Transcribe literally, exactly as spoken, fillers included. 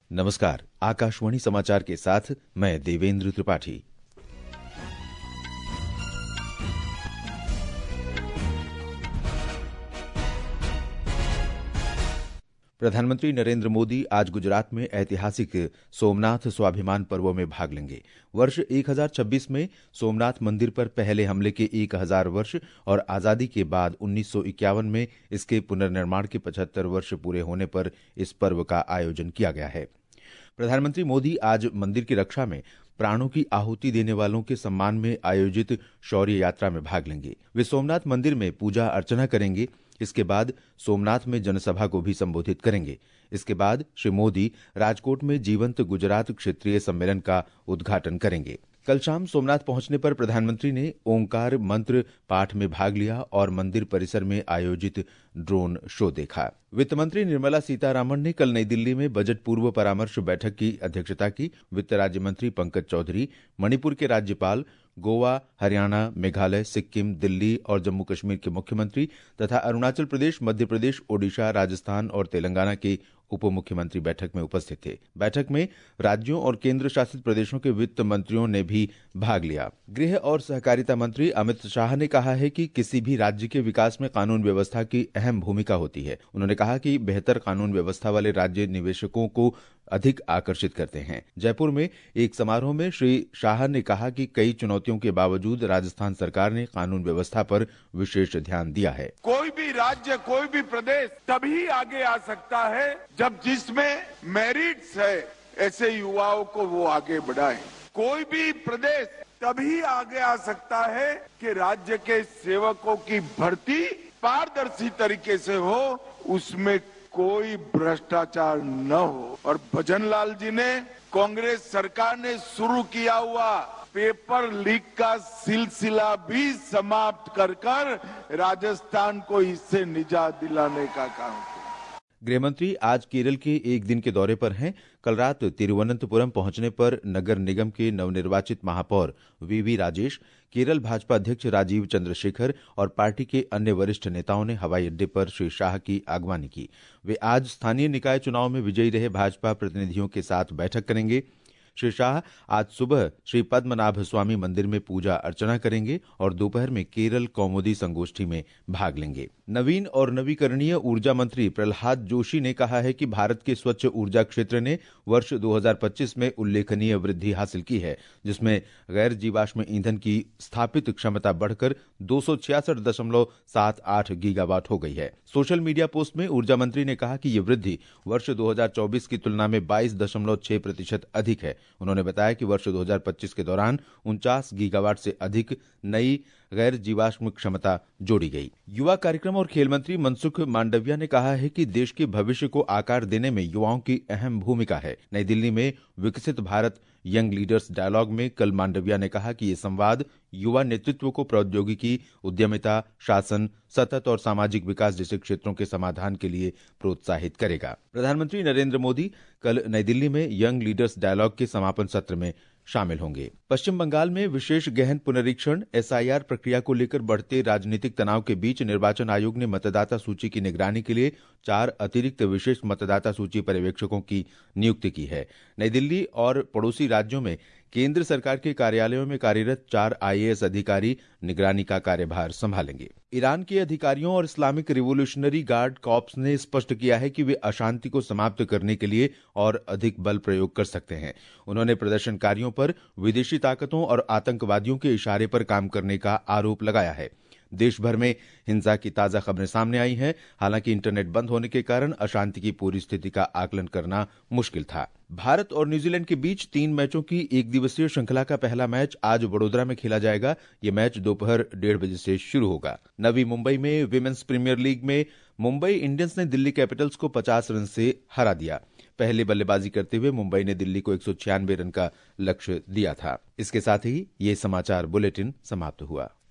नमस्कार, आकाशवाणी समाचार के साथ मैं देवेंद्र त्रिपाठी। प्रधानमंत्री नरेंद्र मोदी आज गुजरात में ऐतिहासिक सोमनाथ स्वाभिमान पर्व में भाग लेंगे। वर्ष एक हज़ार छब्बीस में सोमनाथ मंदिर पर पहले हमले के एक हजार वर्ष और आजादी के बाद उन्नीस सौ इक्यावन में इसके पुनर्निर्माण के पचहत्तर वर्ष पूरे होने पर इस पर्व का आयोजन किया गया है। प्रधानमंत्री मोदी आज मंदिर की रक्षा में प्राणों की आहुति देने वालों के सम्मान में आयोजित शौर्य यात्रा में भाग लेंगे। वे सोमनाथ मंदिर में पूजा अर्चना करेंगे। इसके बाद सोमनाथ में जनसभा को भी संबोधित करेंगे। इसके बाद श्री मोदी राजकोट में जीवंत गुजरात क्षेत्रीय सम्मेलन का उद्घाटन करेंगे। कल शाम सोमनाथ पहुंचने पर प्रधानमंत्री ने ओंकार मंत्र पाठ में भाग लिया और मंदिर परिसर में आयोजित ड्रोन शो देखा। वित्त मंत्री निर्मला सीतारामन ने कल नई दिल्ली में बजट पूर्व परामर्श बैठक की अध्यक्षता की। वित्त राज्य मंत्री पंकज चौधरी, मणिपुर के राज्यपाल, गोवा, हरियाणा, मेघालय, सिक्किम, दिल्ली और जम्मू कश्मीर के मुख्यमंत्री तथा अरुणाचल प्रदेश, मध्य प्रदेश, ओडिशा, राजस्थान और तेलंगाना के उप मुख्यमंत्री बैठक में उपस्थित थे। बैठक में राज्यों और केंद्र शासित प्रदेशों के वित्त मंत्रियों ने भी भाग लिया। गृह और सहकारिता मंत्री अमित शाह ने कहा है कि किसी भी राज्य के विकास में कानून व्यवस्था की अहम भूमिका होती है। उन्होंने कहा कि बेहतर कानून व्यवस्था वाले राज्य निवेशकों को अधिक आकर्षित करते हैं। जयपुर में एक समारोह में श्री शाह ने कहा कि कई चुनौतियों के बावजूद राजस्थान सरकार ने कानून व्यवस्था पर विशेष ध्यान दिया है। कोई भी राज्य, कोई भी प्रदेश तभी आगे आ सकता है जब जिसमें मेरिट्स है ऐसे युवाओं को वो आगे बढ़ाए। कोई भी प्रदेश तभी आगे आ सकता है कि राज्य के सेवकों की भर्ती पारदर्शी तरीके से हो, उसमें कोई भ्रष्टाचार न हो। और भजनलाल जी ने, कांग्रेस सरकार ने शुरू किया हुआ पेपर लीक का सिलसिला भी समाप्त कर कर राजस्थान को इससे निजात दिलाने का काम किया। गृहमंत्री आज केरल के एक दिन के दौरे पर हैं। कल रात तिरुवनंतपुरम पहुंचने पर नगर निगम के नवनिर्वाचित महापौर वीवी राजेश, केरल भाजपा अध्यक्ष राजीव चंद्रशेखर और पार्टी के अन्य वरिष्ठ नेताओं ने हवाई अड्डे पर श्री शाह की आगवानी की। वे आज स्थानीय निकाय चुनाव में विजयी रहे भाजपा प्रतिनिधियों के साथ बैठक करेंगे। श्री शाह आज सुबह श्री पद्मनाभ स्वामी मंदिर में पूजा अर्चना करेंगे और दोपहर में केरल कौमुदी संगोष्ठी में भाग लेंगे। नवीन और नवीकरणीय ऊर्जा मंत्री प्रहलाद जोशी ने कहा है कि भारत के स्वच्छ ऊर्जा क्षेत्र ने वर्ष दो हज़ार पच्चीस में उल्लेखनीय वृद्धि हासिल की है, जिसमें गैर जीवाश्म ईंधन की स्थापित क्षमता बढ़कर दो सौ छियासठ दशमलव सात आठ गीगावाट हो गई है। सोशल मीडिया पोस्ट में ऊर्जा मंत्री ने कहा कि ये वृद्धि वर्ष दो हज़ार चौबीस की तुलना में बाईस दशमलव छह प्रतिशत अधिक है। उन्होंने बताया कि वर्ष दो हज़ार पच्चीस के दौरान उनचास गीगावाट से अधिक नई गैर जीवाश्म क्षमता जोड़ी गई। युवा कार्यक्रम और खेल मंत्री मनसुख मांडविया ने कहा है कि देश के भविष्य को आकार देने में युवाओं की अहम भूमिका है। नई दिल्ली में विकसित भारत यंग लीडर्स डायलॉग में कल मांडविया ने कहा कि ये संवाद युवा नेतृत्व को प्रौद्योगिकी, उद्यमिता, शासन, सतत और सामाजिक विकास जैसे क्षेत्रों के समाधान के लिए प्रोत्साहित करेगा। प्रधानमंत्री नरेंद्र मोदी कल नई दिल्ली में यंग लीडर्स डायलॉग के समापन सत्र में शामिल होंगे। पश्चिम बंगाल में विशेष गहन पुनरीक्षण एस आई आर प्रक्रिया को लेकर बढ़ते राजनीतिक तनाव के बीच निर्वाचन आयोग ने मतदाता सूची की निगरानी के लिए चार अतिरिक्त विशेष मतदाता सूची पर्यवेक्षकों की नियुक्ति की है। नई दिल्ली और पड़ोसी राज्यों में केंद्र सरकार के कार्यालयों में कार्यरत चार आई ए एस अधिकारी निगरानी का कार्यभार संभालेंगे। ईरान के अधिकारियों और इस्लामिक रिवोल्यूशनरी गार्ड कॉर्प्स ने स्पष्ट किया है कि वे अशांति को समाप्त करने के लिए और अधिक बल प्रयोग कर सकते हैं। उन्होंने प्रदर्शनकारियों पर विदेशी ताकतों और आतंकवादियों के इशारे पर काम करने का आरोप लगाया है। देश भर में हिंसा की ताजा खबरें सामने आई हैं। हालांकि इंटरनेट बंद होने के कारण अशांति की पूरी स्थिति का आकलन करना मुश्किल था। भारत और न्यूजीलैंड के बीच तीन मैचों की एक दिवसीय श्रृंखला का पहला मैच आज वडोदरा में खेला जाएगा। ये मैच दोपहर डेढ़ बजे से शुरू होगा। नवी मुंबई में विमेंस प्रीमियर लीग में मुंबई इंडियंस ने दिल्ली कैपिटल्स को पचास रन से हरा दिया। पहले बल्लेबाजी करते हुए मुंबई ने दिल्ली को एक सौ छियानवे रन का लक्ष्य दिया था। इसके साथ ही ये समाचार बुलेटिन समाप्त हुआ।